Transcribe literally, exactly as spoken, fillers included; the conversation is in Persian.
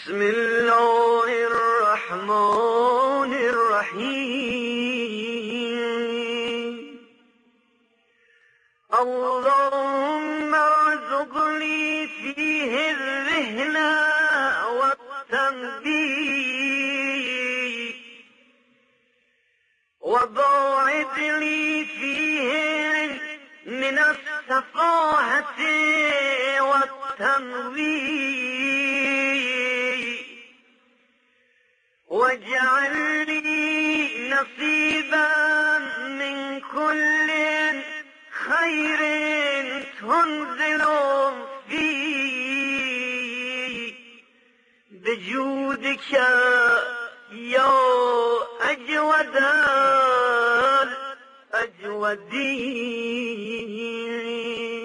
بسم الله الرحمن الرحيم اللهم ارزقني فيه الذهن والتنبيه وباعد لي فيه من السفاهة والتمويه واجعل لي نصيبا من كل خير تنزل فيه بجودك يا أجود الأجودين.